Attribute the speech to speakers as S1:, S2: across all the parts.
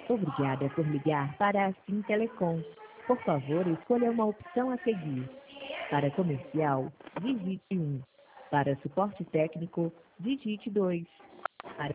S1: Obrigada por ligar para a Sim Telecom. Por favor, escolha uma opção a seguir. Para comercial, digite 1. Para suporte técnico, digite 2. Para...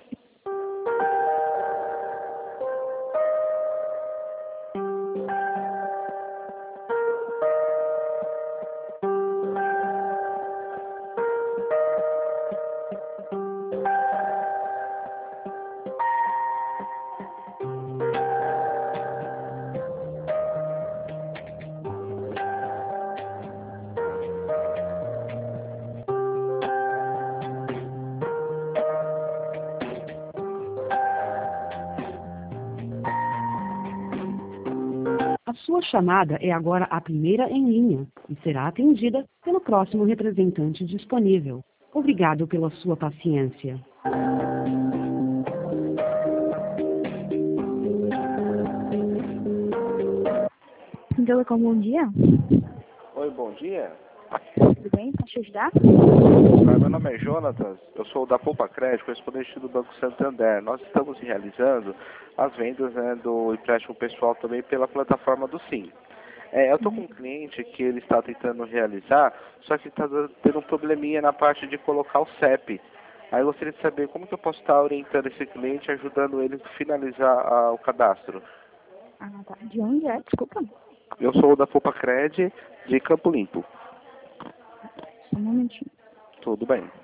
S2: A sua chamada é agora a primeira em linha e será atendida pelo próximo representante disponível. Obrigado pela sua paciência.
S3: Sim Telecom, bom dia.
S4: Oi, bom dia.
S3: Tudo bem? Posso te ajudar?
S4: Meu nome é Jonatas, eu sou da Poupa Crédito, correspondente do Banco Santander. Nós estamos realizando as vendas, né, do empréstimo pessoal também pela plataforma do Sim. Eu estou com um cliente que ele está tentando realizar, só que está tendo um probleminha na parte de colocar o CEP. Aí eu gostaria de saber como que eu posso estar orientando esse cliente, ajudando ele a finalizar o cadastro.
S3: Ah, tá. De onde é? Desculpa.
S4: Eu sou da Poupa Crédito de Campo Limpo.
S3: Só um momentinho.
S4: Tudo bem.